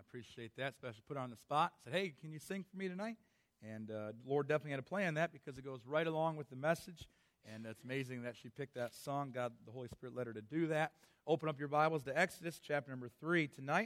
appreciate that, especially put on the spot. Said, hey, can you sing for me tonight? And the Lord definitely had a plan that because it goes right along with the message. And it's amazing that she picked that song. God, the Holy Spirit led her to do that. Open up your Bibles to Exodus chapter number 3 tonight.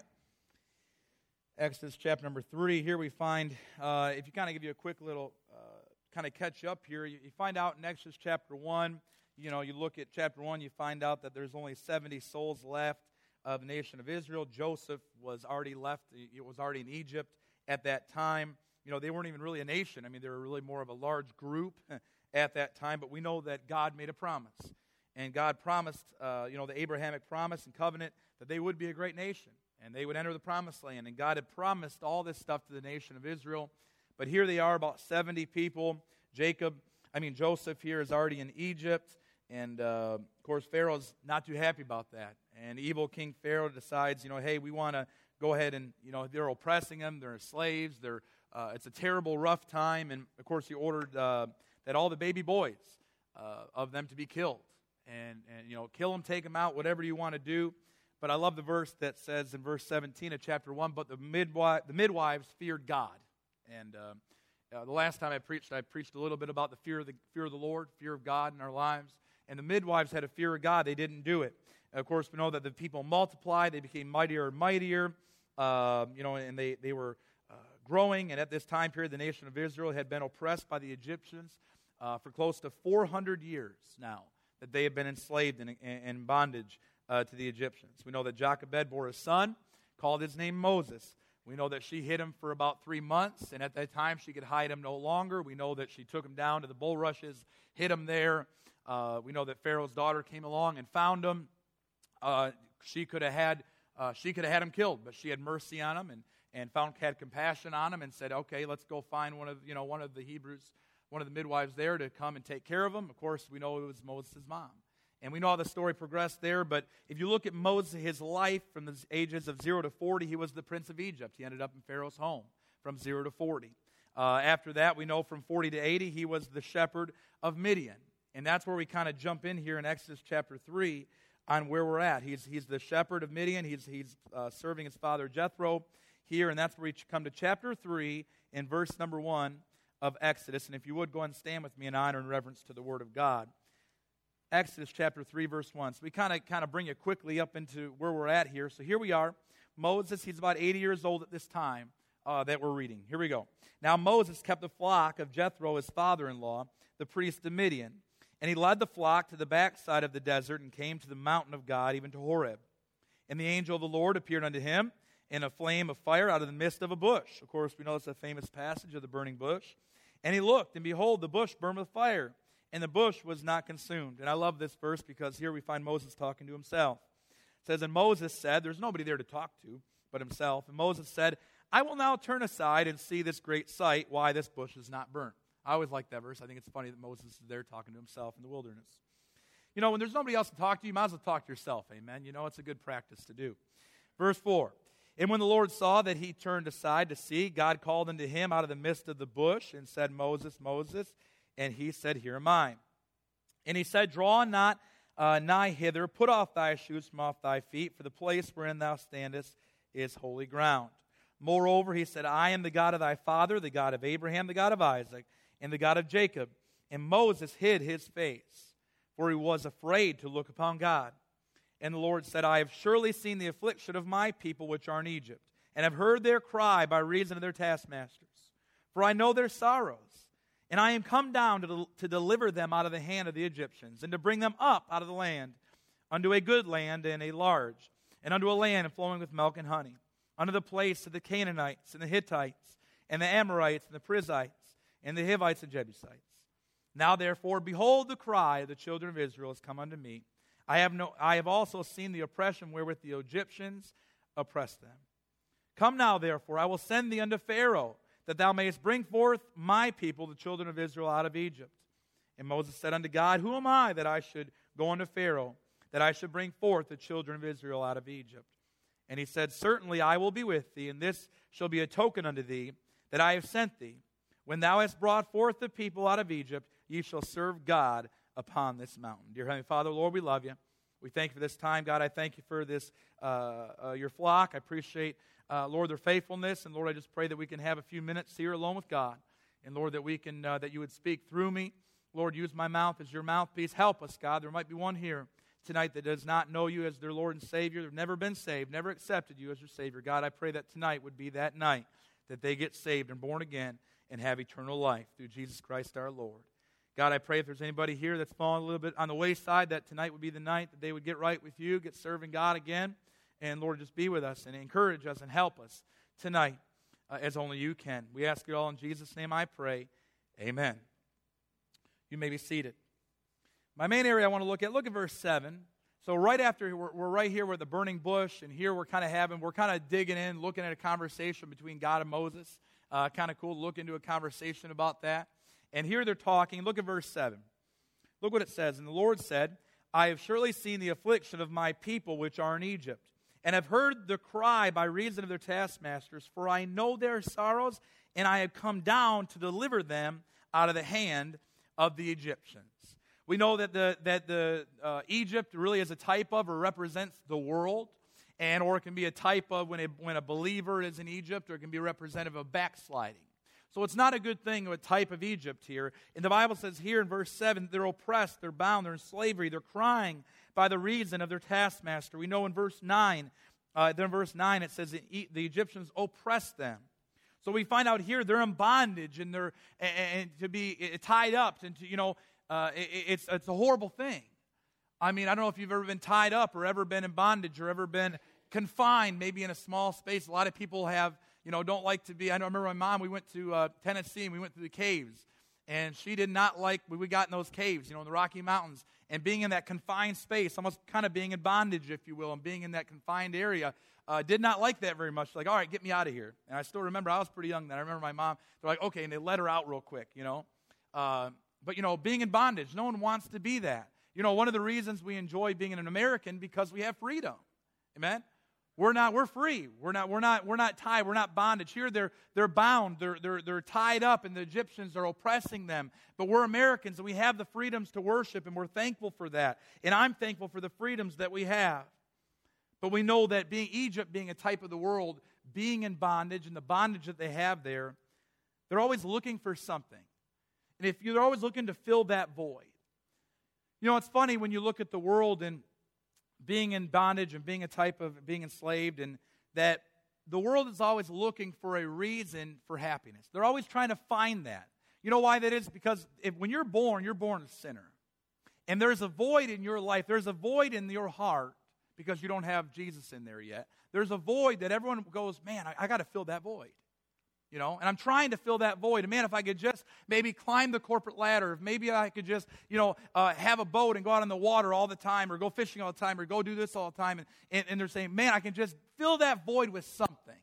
Exodus chapter number 3. Here we find, if you kind of give you a quick little kind of catch up here, you find out in Exodus chapter 1, you look at chapter 1, you find out that there's only 70 souls left of the nation of Israel. Joseph was already left. It was already in Egypt at that time. They weren't even really a nation. I mean, they were really more of a large group at that time. But we know that God made a promise. And God promised, the Abrahamic promise and covenant that they would be a great nation. And they would enter the promised land. And God had promised all this stuff to the nation of Israel. But here they are, about 70 people. Joseph here is already in Egypt. And, of course, Pharaoh's not too happy about that. And evil King Pharaoh decides, hey, we want to go ahead and, they're oppressing them. They're slaves. It's a terrible, rough time. And, of course, he ordered that all the baby boys of them to be killed. And kill them, take them out, whatever you want to do. But I love the verse that says in verse 17 of chapter 1, but the midwives feared God. And the last time I preached a little bit about the fear of the Lord, fear of God in our lives. And the midwives had a fear of God. They didn't do it. Of course, we know that the people multiplied. They became mightier and mightier. And they were growing. And at this time period, the nation of Israel had been oppressed by the Egyptians for close to 400 years now, that they had been enslaved in bondage to the Egyptians. We know that Jochebed bore a son, called his name Moses. We know that she hid him for about 3 months, and at that time she could hide him no longer. We know that she took him down to the bulrushes, hid him there. We know that Pharaoh's daughter came along and found him. She could have had him killed, but she had mercy on him and had compassion on him and said, okay, let's go find one of the Hebrews, one of the midwives there to come and take care of him. Of course, we know it was Moses' mom. And we know how the story progressed there, but if you look at Moses, his life from the ages of 0 to 40, he was the prince of Egypt. He ended up in Pharaoh's home from 0 to 40. After that, we know from 40 to 80, he was the shepherd of Midian. And that's where we kind of jump in here in Exodus chapter 3 on where we're at. He's the shepherd of Midian. He's serving his father Jethro here, and that's where we come to chapter 3 in verse number 1 of Exodus. And if you would, go ahead and stand with me in honor and reverence to the Word of God. Exodus chapter 3, verse 1. So we kind of bring you quickly up into where we're at here. So here we are. Moses, he's about 80 years old at this time that we're reading. Here we go. Now Moses kept the flock of Jethro, his father-in-law, the priest of Midian. And he led the flock to the backside of the desert and came to the mountain of God, even to Horeb. And the angel of the Lord appeared unto him in a flame of fire out of the midst of a bush. Of course, we know it's a famous passage of the burning bush. And he looked, and behold, the bush burned with fire, and the bush was not consumed. And I love this verse because here we find Moses talking to himself. It says, and Moses said, there's nobody there to talk to but himself. And Moses said, I will now turn aside and see this great sight, why this bush is not burnt. I always like that verse. I think it's funny that Moses is there talking to himself in the wilderness. When there's nobody else to talk to, you might as well talk to yourself. Amen. It's a good practice to do. Verse 4. And when the Lord saw that he turned aside to see, God called unto him out of the midst of the bush and said, Moses, Moses. And he said, Here am I. And he said, Draw not nigh hither, put off thy shoes from off thy feet, for the place wherein thou standest is holy ground. Moreover, he said, I am the God of thy father, the God of Abraham, the God of Isaac, and the God of Jacob. And Moses hid his face, for he was afraid to look upon God. And the Lord said, I have surely seen the affliction of my people which are in Egypt, and have heard their cry by reason of their taskmasters. For I know their sorrows. And I am come down to deliver them out of the hand of the Egyptians, and to bring them up out of the land, unto a good land and a large, and unto a land flowing with milk and honey, unto the place of the Canaanites, and the Hittites, and the Amorites, and the Perizzites, and the Hivites and Jebusites. Now therefore, behold, the cry of the children of Israel has come unto me. I have also seen the oppression wherewith the Egyptians oppress them. Come now therefore, I will send thee unto Pharaoh, that thou mayest bring forth my people, the children of Israel, out of Egypt. And Moses said unto God, Who am I that I should go unto Pharaoh, that I should bring forth the children of Israel out of Egypt? And he said, Certainly I will be with thee, and this shall be a token unto thee, that I have sent thee. When thou hast brought forth the people out of Egypt, ye shall serve God upon this mountain. Dear Heavenly Father, Lord, we love you. We thank you for this time. God, I thank you for this, your flock. I appreciate, Lord, their faithfulness. And Lord, I just pray that we can have a few minutes here alone with God. And Lord, that we can, that you would speak through me. Lord, use my mouth as your mouthpiece. Help us, God. There might be one here tonight that does not know you as their Lord and Savior. They've never been saved, never accepted you as your Savior. God, I pray that tonight would be that night that they get saved and born again and have eternal life through Jesus Christ our Lord. God, I pray if there's anybody here that's fallen a little bit on the wayside, that tonight would be the night that they would get right with you, get serving God again. And Lord, just be with us and encourage us and help us tonight as only you can. We ask it all in Jesus' name I pray. Amen. You may be seated. My main area I want to look at verse 7. So right after, we're right here with the burning bush, and here we're kind of digging in, looking at a conversation between God and Moses. Kind of cool to look into a conversation about that. And here they're talking. Look at verse 7. Look what it says. And the Lord said, I have surely seen the affliction of my people which are in Egypt, and have heard the cry by reason of their taskmasters, for I know their sorrows, and I have come down to deliver them out of the hand of the Egyptians. We know that Egypt really is a type of or represents the world, or it can be a type of when a believer is in Egypt, or it can be representative of backsliding. So it's not a good thing, a type of Egypt here. And the Bible says here in verse 7, they're oppressed, they're bound, they're in slavery, they're crying by the reason of their taskmaster. We know in verse 9, it says the Egyptians oppressed them. So we find out here they're in bondage and they're to be tied up, and it's a horrible thing. I mean, I don't know if you've ever been tied up or ever been in bondage or ever been confined, maybe in a small space. A lot of people have, don't like to be. I remember my mom, we went to Tennessee and we went to the caves. And she did not like, we got in those caves, in the Rocky Mountains. And being in that confined space, almost kind of being in bondage, if you will, and being in that confined area, did not like that very much. Like, all right, get me out of here. And I still remember, I was pretty young then. I remember my mom, they're like, okay, and they let her out real quick, But, being in bondage, no one wants to be that. One of the reasons we enjoy being an American, because we have freedom. Amen? We're free. We're not tied. We're not bondage. Here they're bound. They're tied up, and the Egyptians are oppressing them. But we're Americans, and we have the freedoms to worship, and we're thankful for that. And I'm thankful for the freedoms that we have. But we know that Egypt being a type of the world, being in bondage, and the bondage that they have there, they're always looking for something. And if you're always looking to fill that void. It's funny when you look at the world and being in bondage and being a type of being enslaved, and that the world is always looking for a reason for happiness. They're always trying to find that. You know why that is? Because when you're born a sinner. And there's a void in your life. There's a void in your heart because you don't have Jesus in there yet. There's a void that everyone goes, man, I got to fill that void. And I'm trying to fill that void. And man, if I could just maybe climb the corporate ladder, if maybe I could just, have a boat and go out on the water all the time, or go fishing all the time, or go do this all the time. And they're saying, man, I can just fill that void with something.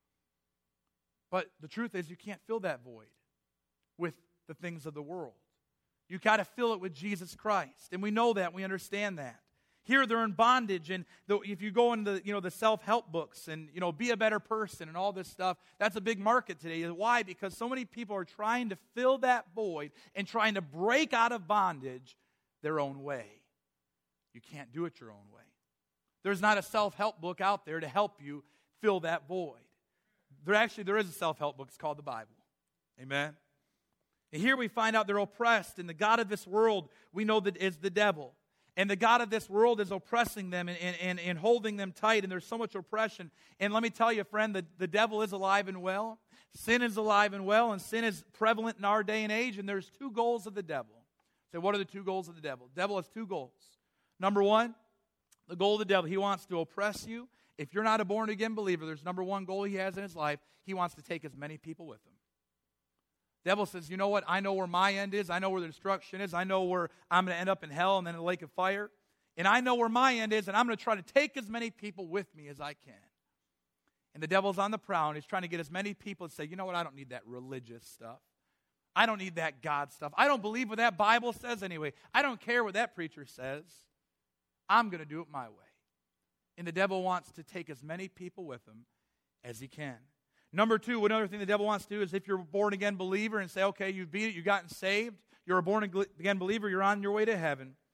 But the truth is, you can't fill that void with the things of the world. You got to fill it with Jesus Christ. And we know that. We understand that. Here they're in bondage, and if you go into the self-help books and be a better person and all this stuff, that's a big market today. Why? Because so many people are trying to fill that void and trying to break out of bondage their own way. You can't do it your own way. There's not a self-help book out there to help you fill that void. There is a self-help book. It's called the Bible. Amen. And here we find out they're oppressed, and the god of this world we know that is the devil. And the god of this world is oppressing them and holding them tight, and there's so much oppression. And let me tell you, friend, the devil is alive and well. Sin is alive and well, and sin is prevalent in our day and age, and there's two goals of the devil. So what are the two goals of the devil? The devil has two goals. Number one, the goal of the devil, he wants to oppress you. If you're not a born-again believer, there's number one goal he has in his life. He wants to take as many people with him. The devil says, you know what? I know where my end is. I know where the destruction is. I know where I'm going to end up in hell and then in the lake of fire. And I know where my end is, and I'm going to try to take as many people with me as I can. And the devil's on the prowl, and he's trying to get as many people to say, you know what? I don't need that religious stuff. I don't need that God stuff. I don't believe what that Bible says anyway. I don't care what that preacher says. I'm going to do it my way. And the devil wants to take as many people with him as he can. Number two, another thing the devil wants to do is if you're a born-again believer and say, okay, you've beat it, you've gotten saved, you're a born-again believer, you're on your way to heaven,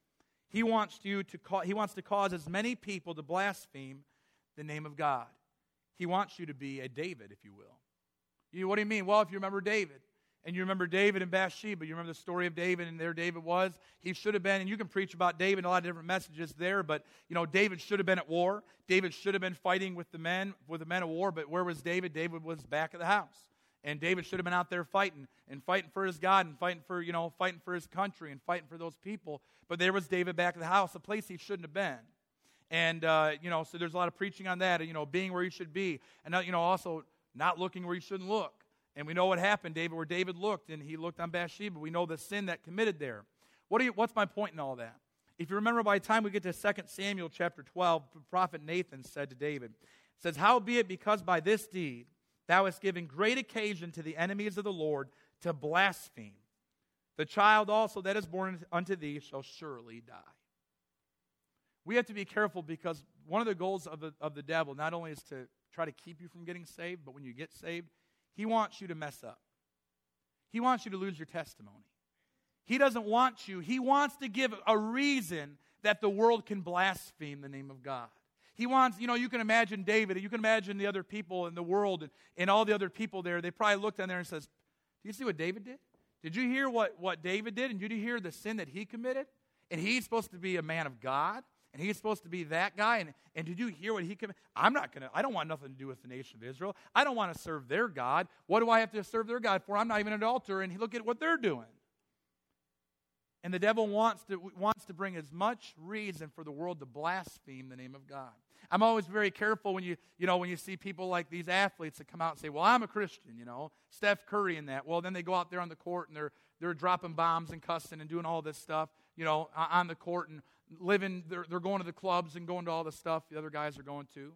He wants to cause as many people to blaspheme the name of God. He wants you to be a David, if you will. What do you mean? Well, if you remember David, and you remember David and Bathsheba, you remember the story of David, and there David was. He should have been, and you can preach about David in a lot of different messages there, but, David should have been at war. David should have been fighting with the men of war, but where was David? David was back at the house. And David should have been out there fighting for his God, and fighting for his country, and fighting for those people. But there was David back at the house, a place he shouldn't have been. And, so there's a lot of preaching on that, being where you should be. And, also not looking where you shouldn't look. And we know what happened, where David looked, and he looked on Bathsheba. We know the sin that committed there. What's my point in all that? If you remember, by the time we get to 2 Samuel chapter 12, the prophet Nathan said to David, says, "Howbeit, because by this deed thou hast given great occasion to the enemies of the Lord to blaspheme, the child also that is born unto thee shall surely die." We have to be careful, because one of the goals of the devil not only is to try to keep you from getting saved, but when you get saved, he wants you to mess up. He wants you to lose your testimony. He doesn't want you. He wants to give a reason that the world can blaspheme the name of God. He wants, you can imagine David, you can imagine the other people in the world and all the other people there. They probably looked down there and says, "Do you see what David did? Did you hear what David did? And did you hear the sin that he committed? And he's supposed to be a man of God. And he's supposed to be that guy. And did you hear what he committed? I don't want nothing to do with the nation of Israel. I don't want to serve their God. What do I have to serve their God for? I'm not even an altar." And look at what they're doing. And the devil wants to bring as much reason for the world to blaspheme the name of God. I'm always very careful when you see people like these athletes that come out and say, "Well, I'm a Christian," Steph Curry and that. Well, then they go out there on the court and they're dropping bombs and cussing and doing all this stuff, on the court, and they're going to the clubs and going to all the stuff the other guys are going to.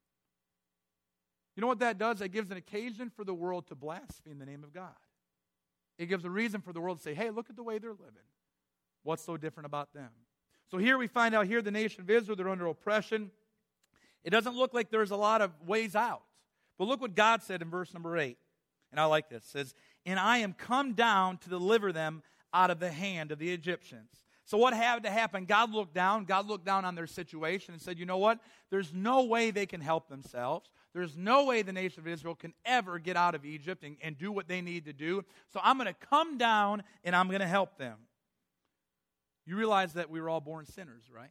You know what that does? That gives an occasion for the world to blaspheme the name of God. It gives a reason for the world to say, "Hey, look at the way they're living. What's so different about them?" So here we find out the nation of Israel, they're under oppression. It doesn't look like there's a lot of ways out. But look what God said in verse number 8. And I like this. It says, "And I am come down to deliver them out of the hand of the Egyptians." So what had to happen? God looked down on their situation and said, "You know what? There's no way they can help themselves. There's no way the nation of Israel can ever get out of Egypt and do what they need to do. So I'm going to come down and I'm going to help them." You realize that we were all born sinners, right?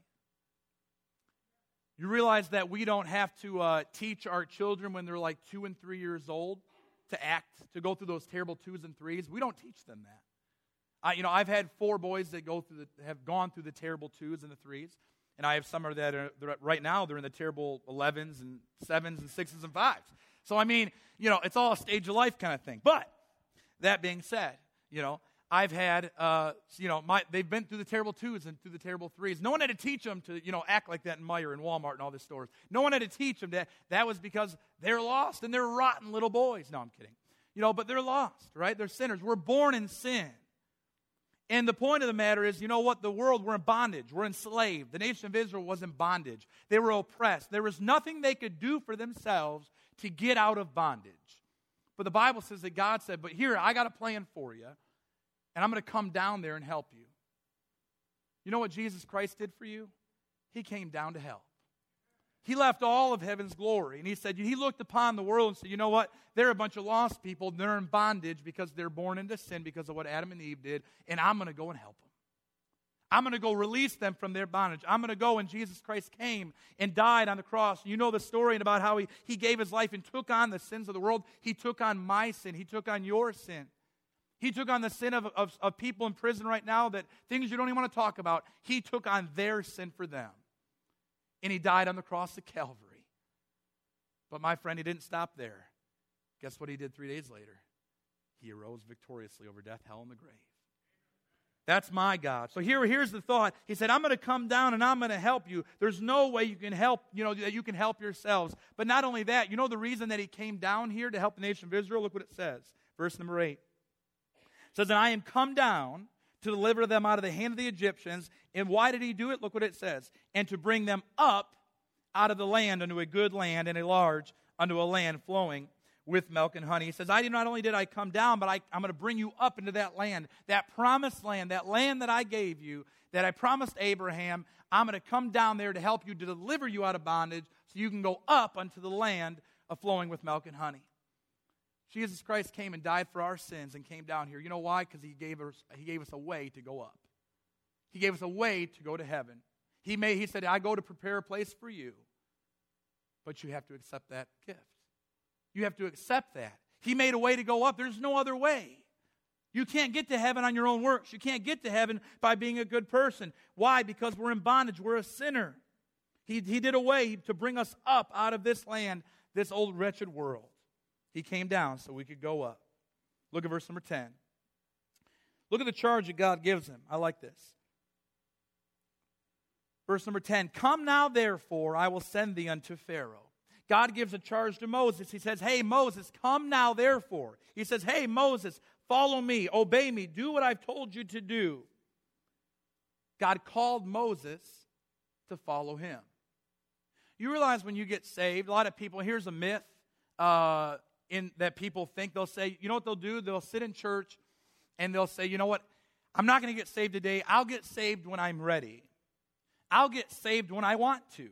You realize that we don't have to teach our children when they're like 2 and 3 years old to go through those terrible 2s and 3s. We don't teach them that. I've had 4 boys that have gone through the terrible 2s and the 3s, and I have some that are right now they're in the terrible 11s and 7s and 6s and 5s. So it's all a stage of life kind of thing. But that being said, I've had they've been through the terrible 2s and through the terrible 3s. No one had to teach them to act like that in Meijer and Walmart and all these stores. No one had to teach them that. That was because they're lost and they're rotten little boys. No, I'm kidding. But they're lost, right? They're sinners. We're born in sin. And the point of the matter is, the world, we're in bondage. We're enslaved. The nation of Israel was in bondage. They were oppressed. There was nothing they could do for themselves to get out of bondage. But the Bible says that God said, "But here, I got a plan for you, and I'm going to come down there and help you." You know what Jesus Christ did for you? He came down to help. He left all of heaven's glory, and he looked upon the world and said, "You know what? They're a bunch of lost people. They're in bondage because they're born into sin because of what Adam and Eve did, and I'm going to go and help them. I'm going to go release them from their bondage. I'm going to go," and Jesus Christ came and died on the cross. You know the story about how he gave his life and took on the sins of the world. He took on my sin. He took on your sin. He took on the sin of people in prison right now, that things you don't even want to talk about. He took on their sin for them. And he died on the cross of Calvary. But my friend, he didn't stop there. Guess what he did 3 days later? He arose victoriously over death, hell, and the grave. That's my God. So here's the thought. He said, "I'm going to come down and I'm going to help you." There's no way you can help, that you can help yourselves. But not only that, the reason that he came down here to help the nation of Israel? Look what it says. Verse number 8. It says, "And I am come down to deliver them out of the hand of the Egyptians." And why did he do it? Look what it says. "And to bring them up out of the land unto a good land, and a large unto a land flowing with milk and honey." He says, not only did I come down, but I'm going to bring you up into that land, that promised land, that land that I gave you, that I promised Abraham, I'm going to come down there to help you, to deliver you out of bondage, so you can go up unto the land of flowing with milk and honey. Jesus Christ came and died for our sins and came down here. You know why? Because he gave us a way to go up. He gave us a way to go to heaven. He said, I go to prepare a place for you. But you have to accept that gift. You have to accept that. He made a way to go up. There's no other way. You can't get to heaven on your own works. You can't get to heaven by being a good person. Why? Because we're in bondage. We're a sinner. He did a way to bring us up out of this land, this old wretched world. He came down so we could go up. Look at verse number 10. Look at the charge that God gives him. I like this. Verse number 10, come now therefore, I will send thee unto Pharaoh. God gives a charge to Moses. He says, hey, Moses, come now therefore. He says, hey, Moses, follow me, obey me, do what I've told you to do. God called Moses to follow him. You realize when you get saved, a lot of people, here's a myth that people think, they'll say, you know what they'll do? They'll sit in church and they'll say, you know what? I'm not going to get saved today. I'll get saved when I'm ready. I'll get saved when I want to.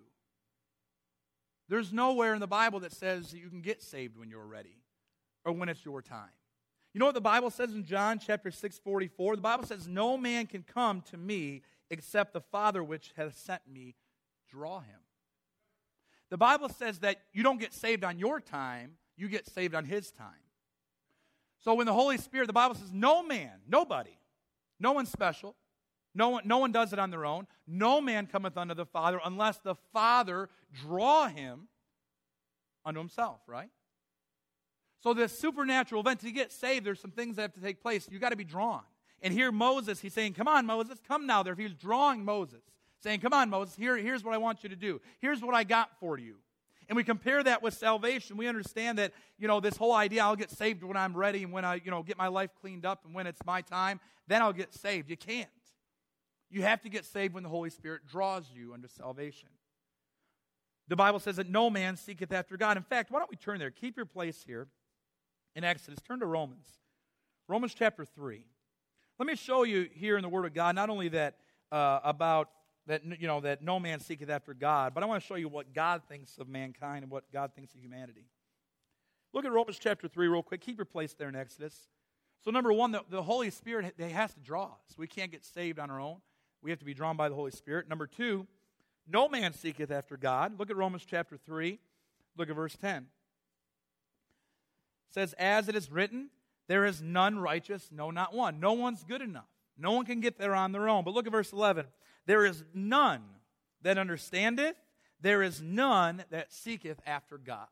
There's nowhere in the Bible that says that you can get saved when you're ready or when it's your time. You know what the Bible says in John chapter 6:44? The Bible says, no man can come to me except the Father which hath sent me draw him. The Bible says that you don't get saved on your time, you get saved on his time. So when the Holy Spirit, the Bible says, no man, nobody, no one special, no one does it on their own. No man cometh unto the Father unless the Father draw him unto himself, right? So this supernatural event, to get saved, there's some things that have to take place. You've got to be drawn. And here Moses, he's saying, come on, Moses, come now. There, he's drawing Moses, saying, come on, Moses, here's what I want you to do. Here's what I got for you. And we compare that with salvation. We understand that, this whole idea, I'll get saved when I'm ready and when I, get my life cleaned up and when it's my time, then I'll get saved. You can't. You have to get saved when the Holy Spirit draws you unto salvation. The Bible says that no man seeketh after God. In fact, why don't we turn there? Keep your place here in Exodus. Turn to Romans. Romans chapter 3. Let me show you here in the Word of God, not only that about that, that no man seeketh after God, but I want to show you what God thinks of mankind and what God thinks of humanity. Look at Romans chapter 3 real quick. Keep your place there in Exodus. So number one, the Holy Spirit, he has to draw us. We can't get saved on our own. We have to be drawn by the Holy Spirit. Number two, no man seeketh after God. Look at Romans chapter 3. Look at verse 10. It says, as it is written, there is none righteous, no, not one. No one's good enough. No one can get there on their own. But look at verse 11. There is none that understandeth. There is none that seeketh after God.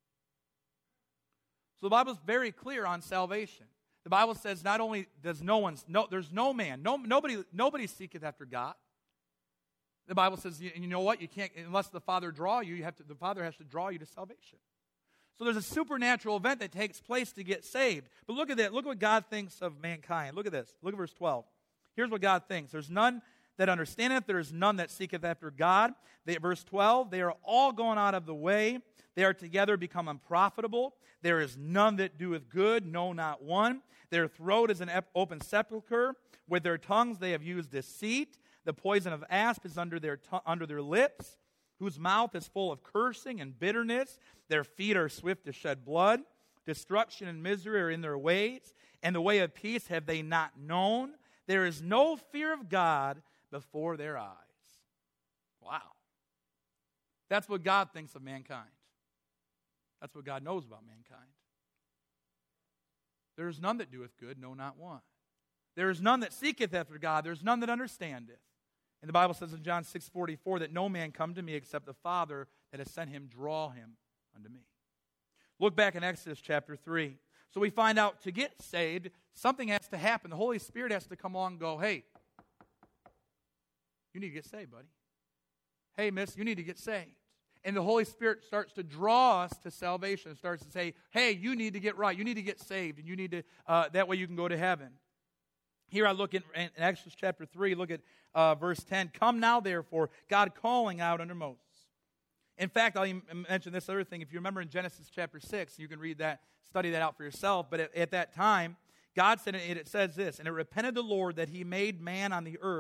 So the Bible is very clear on salvation. The Bible says not only does there's no man, nobody seeketh after God. The Bible says, you know what? You can't, unless the Father draw you, the Father has to draw you to salvation. So there's a supernatural event that takes place to get saved. But look at that. Look what God thinks of mankind. Look at this. Look at verse 12. Here's what God thinks. There's none that understandeth. There is none that seeketh after God. Verse 12, they are all gone out of the way. They are together become unprofitable. There is none that doeth good, no, not one. Their throat is an open sepulchre. With their tongues they have used deceit. The poison of asp is under their lips, whose mouth is full of cursing and bitterness. Their feet are swift to shed blood. Destruction and misery are in their ways, and the way of peace have they not known. There is no fear of God before their eyes. Wow. That's what God thinks of mankind. That's what God knows about mankind. There is none that doeth good, no, not one. There is none that seeketh after God. There is none that understandeth. And the Bible says in John 6:44 that no man come to me except the Father that has sent him draw him unto me. Look back in Exodus chapter 3. So we find out to get saved, something has to happen. The Holy Spirit has to come along and go, hey, you need to get saved, buddy. Hey, miss, you need to get saved. And the Holy Spirit starts to draw us to salvation. It starts to say, hey, you need to get right. You need to get saved. And you need to, that way you can go to heaven. Here I look in Exodus chapter 3, look at verse 10. Come now, therefore, God calling out unto Moses. In fact, I'll even mention this other thing. If you remember in Genesis chapter 6, you can read that, study that out for yourself. But at that time, God said, it says this, and it repented the Lord that he made man on the earth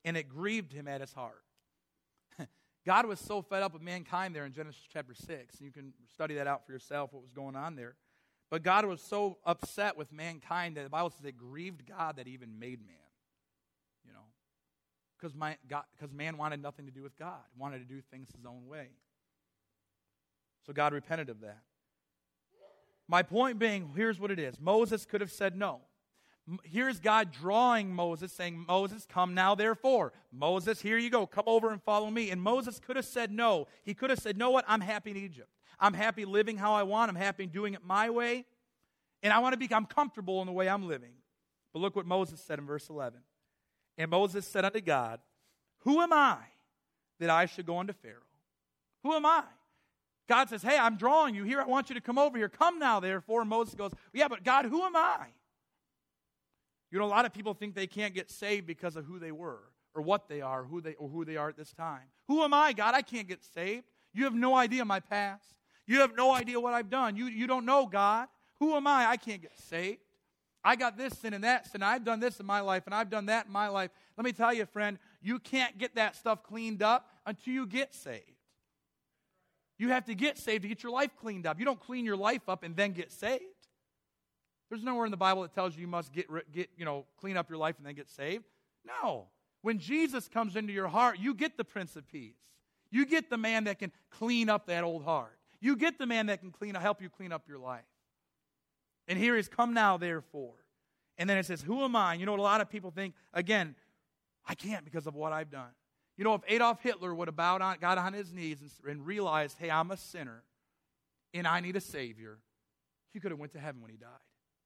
and it grieved him at his heart. God was so fed up with mankind there in Genesis chapter 6. You can study that out for yourself, what was going on there. But God was so upset with mankind that the Bible says it grieved God that he even made man. You know, because man wanted nothing to do with God, wanted to do things his own way. So God repented of that. My point being, here's what it is. Moses could have said no. Here's God drawing Moses, saying, Moses, come now therefore. Moses, here you go. Come over and follow me. And Moses could have said no. He could have said, know what? I'm happy in Egypt. I'm happy living how I want. I'm happy doing it my way. And I'm comfortable in the way I'm living. But look what Moses said in verse 11. And Moses said unto God, who am I that I should go unto Pharaoh? Who am I? God says, hey, I'm drawing you here. I want you to come over here. Come now, therefore. And Moses goes, yeah, but God, who am I? You know, a lot of people think they can't get saved because of who they were or what they are, or who they are at this time. Who am I, God? I can't get saved. You have no idea my past. You have no idea what I've done. You don't know, God. Who am I? I can't get saved. I got this sin and that sin. I've done this in my life, and I've done that in my life. Let me tell you, friend, you can't get that stuff cleaned up until you get saved. You have to get saved to get your life cleaned up. You don't clean your life up and then get saved. There's nowhere in the Bible that tells you must clean up your life and then get saved. No. When Jesus comes into your heart, you get the Prince of Peace. You get the man that can clean up that old heart. You get the man that can help you clean up your life. And here is, come now, therefore. And then it says, who am I? You know what a lot of people think? Again, I can't because of what I've done. You know, if Adolf Hitler would have got on his knees and realized, hey, I'm a sinner and I need a Savior, he could have went to heaven when he died.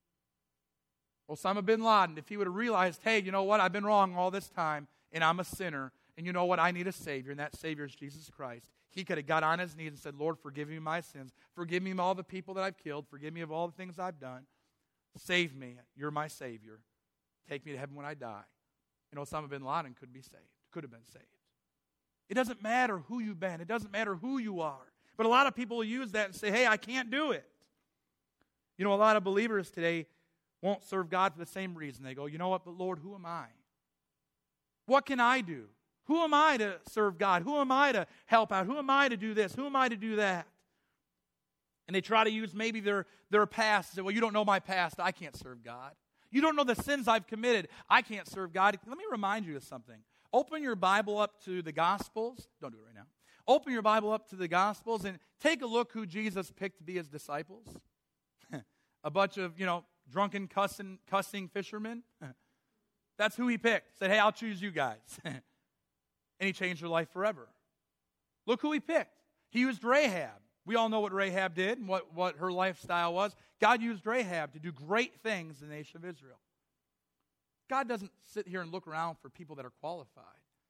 Osama bin Laden, if he would have realized, hey, you know what, I've been wrong all this time, and I'm a sinner, and you know what, I need a Savior, and that Savior is Jesus Christ. He could have got on his knees and said, Lord, forgive me my sins. Forgive me of all the people that I've killed. Forgive me of all the things I've done. Save me. You're my Savior. Take me to heaven when I die. And Osama bin Laden could have been saved. It doesn't matter who you've been. It doesn't matter who you are. But a lot of people will use that and say, hey, I can't do it. You know, a lot of believers today won't serve God for the same reason. They go, you know what, but Lord, who am I? What can I do? Who am I to serve God? Who am I to help out? Who am I to do this? Who am I to do that? And they try to use maybe their past. Say, well, you don't know my past. I can't serve God. You don't know the sins I've committed. I can't serve God. Let me remind you of something. Open your Bible up to the Gospels. Don't do it right now. Open your Bible up to the Gospels and take a look who Jesus picked to be his disciples. A bunch of, drunken, cussing fishermen. That's who he picked. Said, hey, I'll choose you guys. And he changed their life forever. Look who he picked. He used Rahab. We all know what Rahab did and what her lifestyle was. God used Rahab to do great things in the nation of Israel. God doesn't sit here and look around for people that are qualified.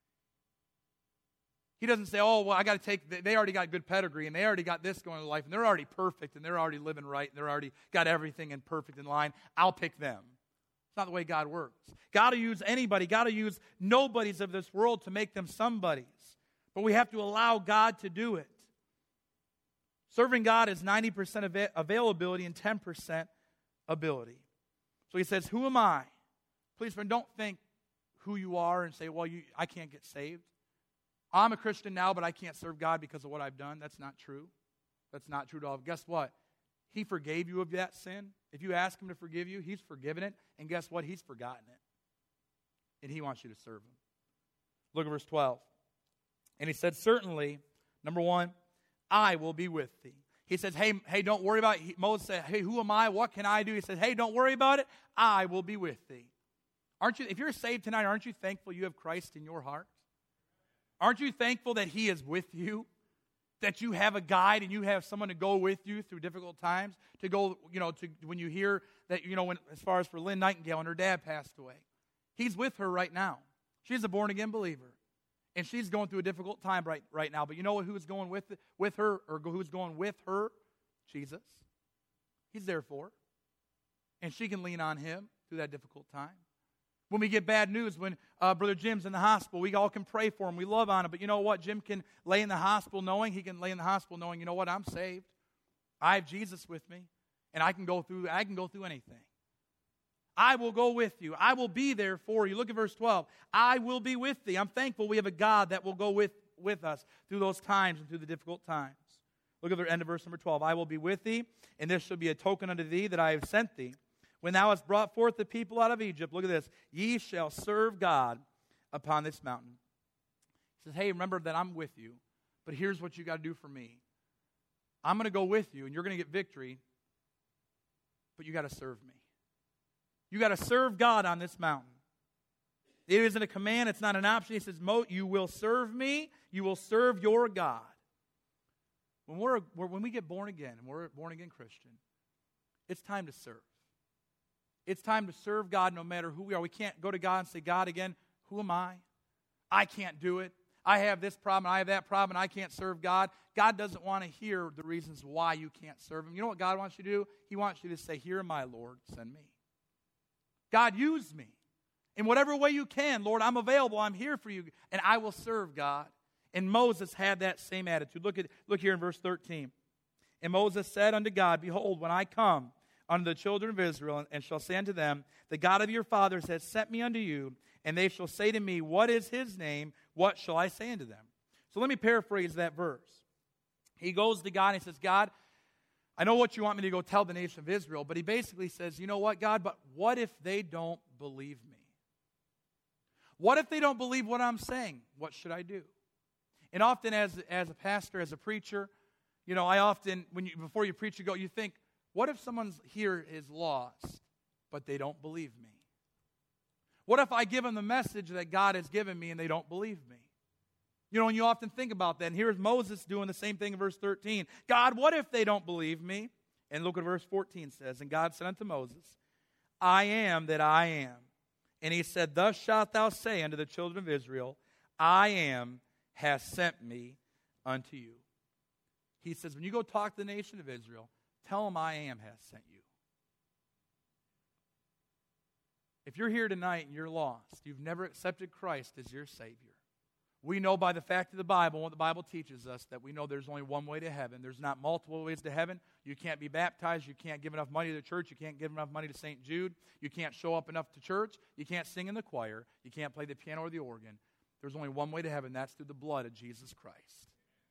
He doesn't say, oh, well, I got to they already got good pedigree, and they already got this going in life, and they're already perfect, and they're already living right, and they're already got everything in perfect in line. I'll pick them. It's not the way God works. God will use anybody. God will use nobodies of this world to make them somebodies. But we have to allow God to do it. Serving God is 90% availability and 10% ability. So he says, who am I? Please, friend, don't think who you are and say, well, I can't get saved. I'm a Christian now, but I can't serve God because of what I've done. That's not true. That's not true at all. Guess what? He forgave you of that sin. If you ask him to forgive you, he's forgiven it. And guess what? He's forgotten it. And he wants you to serve him. Look at verse 12. And he said, certainly, number one, I will be with thee. He says, hey, don't worry about it. Moses said, hey, who am I? What can I do? He says, hey, don't worry about it. I will be with thee. If you're saved tonight, aren't you thankful you have Christ in your heart? Aren't you thankful that he is with you? That you have a guide and you have someone to go with you through difficult times? To go, to when you hear that, as far as for Lynn Nightingale and her dad passed away. He's with her right now. She's a born-again believer. And she's going through a difficult time right now. But you know who's going with her, or who's going with her? Jesus. He's there for her. And she can lean on him through that difficult time. When we get bad news, when Brother Jim's in the hospital, we all can pray for him. We love on him. But you know what? Jim can lay in the hospital knowing, you know what? I'm saved. I have Jesus with me. And I can go through anything. I will go with you. I will be there for you. Look at verse 12. I will be with thee. I'm thankful we have a God that will go with us through those times and through the difficult times. Look at the end of verse number 12. I will be with thee, and this shall be a token unto thee that I have sent thee. When thou hast brought forth the people out of Egypt, look at this, ye shall serve God upon this mountain. He says, hey, remember that I'm with you, but here's what you got to do for me. I'm going to go with you, and you're going to get victory, but you got to serve me. You got to serve God on this mountain. It isn't a command. It's not an option. He says, you will serve me. You will serve your God. When we get born again, and we're a born-again Christian, it's time to serve. It's time to serve God no matter who we are. We can't go to God and say, God, again, who am I? I can't do it. I have this problem, I have that problem, and I can't serve God. God doesn't want to hear the reasons why you can't serve Him. You know what God wants you to do? He wants you to say, here am I, Lord, send me. God, use me. In whatever way you can, Lord, I'm available. I'm here for you, and I will serve God. And Moses had that same attitude. Look here in verse 13. And Moses said unto God, behold, when I come unto the children of Israel, and shall say unto them, the God of your fathers has sent me unto you, and they shall say to me, what is his name? What shall I say unto them? So let me paraphrase that verse. He goes to God and he says, God, I know what you want me to go tell the nation of Israel, but he basically says, you know what, God, but what if they don't believe me? What if they don't believe what I'm saying? What should I do? And often as a pastor, as a preacher, you know, I often, before you preach, you think, what if someone's here is lost, but they don't believe me? What if I give them the message that God has given me and they don't believe me? You know, and you often think about that. And here's Moses doing the same thing in verse 13. God, what if they don't believe me? And look what verse 14 says. And God said unto Moses, I am that I am. And he said, thus shalt thou say unto the children of Israel, I am has sent me unto you. He says, when you go talk to the nation of Israel, tell them I am has sent you. If you're here tonight and you're lost, you've never accepted Christ as your Savior, we know by the fact of the Bible, what the Bible teaches us, that we know there's only one way to heaven. There's not multiple ways to heaven. You can't be baptized. You can't give enough money to the church. You can't give enough money to St. Jude. You can't show up enough to church. You can't sing in the choir. You can't play the piano or the organ. There's only one way to heaven. That's through the blood of Jesus Christ.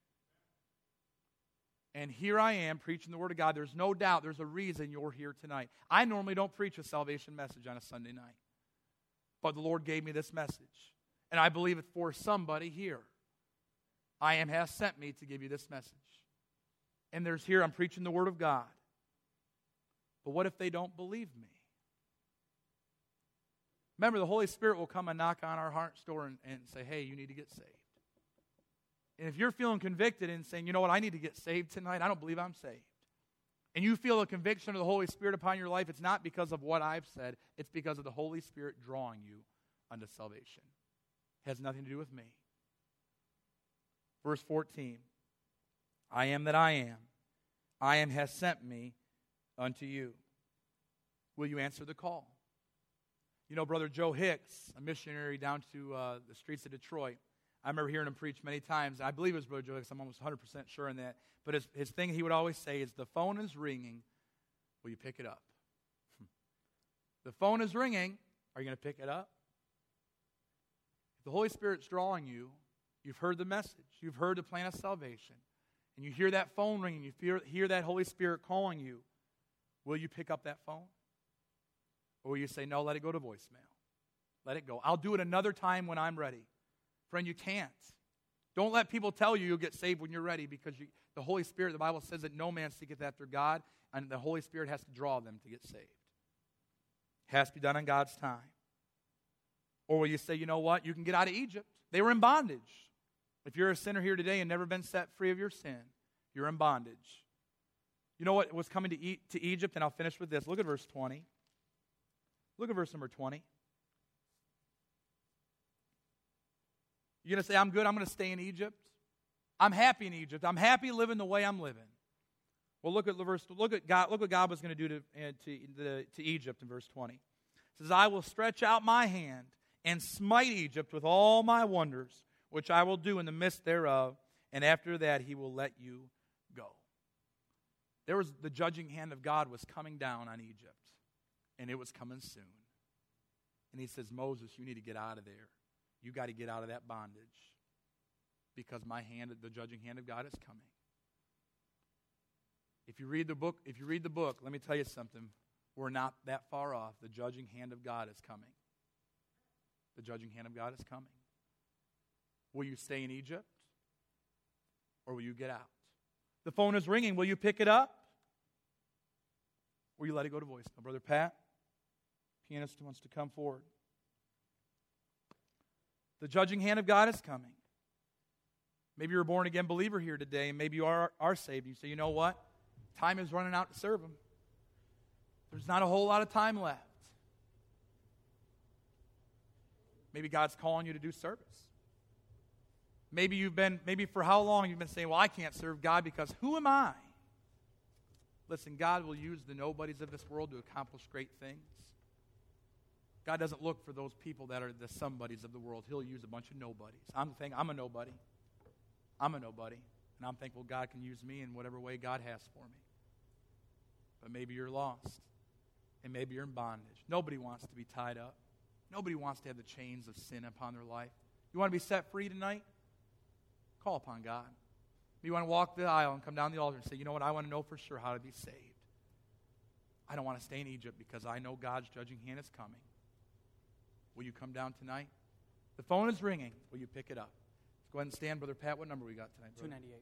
And here I am preaching the Word of God. There's no doubt there's a reason you're here tonight. I normally don't preach a salvation message on a Sunday night. But the Lord gave me this message. And I believe it's for somebody here. I am has sent me to give you this message. And there's here, I'm preaching the Word of God. But what if they don't believe me? Remember, the Holy Spirit will come and knock on our heart's door and say, hey, you need to get saved. And if you're feeling convicted and saying, you know what, I need to get saved tonight, I don't believe I'm saved. And you feel a conviction of the Holy Spirit upon your life, it's not because of what I've said, it's because of the Holy Spirit drawing you unto salvation. It has nothing to do with me. Verse 14, I am that I am. I am has sent me unto you. Will you answer the call? You know, Brother Joe Hicks, a missionary down to the streets of Detroit, I remember hearing him preach many times. I believe it was Brother Joe Hicks. I'm almost 100% sure on that. But his thing he would always say is, the phone is ringing. Will you pick it up? The phone is ringing. Are you going to pick it up? If the Holy Spirit's drawing you, you've heard the message. You've heard the plan of salvation. And you hear that phone ringing. You hear that Holy Spirit calling you. Will you pick up that phone? Or will you say, no, let it go to voicemail? Let it go. I'll do it another time when I'm ready. Friend, you can't. Don't let people tell you you'll get saved when you're ready, because the Holy Spirit, the Bible says that no man seeketh after God, and the Holy Spirit has to draw them to get saved. It has to be done in God's time. Or will you say, you know what, you can get out of Egypt. They were in bondage. If you're a sinner here today and never been set free of your sin, you're in bondage. You know what was coming to Egypt? And I'll finish with this. Look at verse 20. Look at verse number 20. You're going to say, I'm good, I'm going to stay in Egypt. I'm happy in Egypt. I'm happy living the way I'm living. Well, look at God. Look what God was going to do to Egypt in verse 20. It says, I will stretch out my hand and smite Egypt with all my wonders, which I will do in the midst thereof, and after that he will let you go. The judging hand of God was coming down on Egypt. and it was coming soon. And he says, Moses, you need to get out of there. You got to get out of that bondage because the judging hand of God is coming. If you read the book, let me tell you something. We're not that far off. The judging hand of God is coming. The judging hand of God is coming. Will you stay in Egypt? Or will you get out? The phone is ringing. Will you pick it up? Or will you let it go to voicemail? Brother Pat, pianist who wants to come forward. The judging hand of God is coming. Maybe you're a born-again believer here today, and maybe you are saved. You say, you know what? Time is running out to serve Him. There's not a whole lot of time left. Maybe God's calling you to do service. Maybe for how long you've been saying, well, I can't serve God because who am I? Listen, God will use the nobodies of this world to accomplish great things. God doesn't look for those people that are the somebodies of the world. He'll use a bunch of nobodies. I'm a nobody. I'm a nobody. And I'm thankful God can use me in whatever way God has for me. But maybe you're lost. And maybe you're in bondage. Nobody wants to be tied up. Nobody wants to have the chains of sin upon their life. You want to be set free tonight? Call upon God. You want to walk the aisle and come down the altar and say, you know what, I want to know for sure how to be saved. I don't want to stay in Egypt because I know God's judging hand is coming. Will you come down tonight? The phone is ringing. Will you pick it up? Let's go ahead and stand, Brother Pat. What number we got tonight, brother? 298.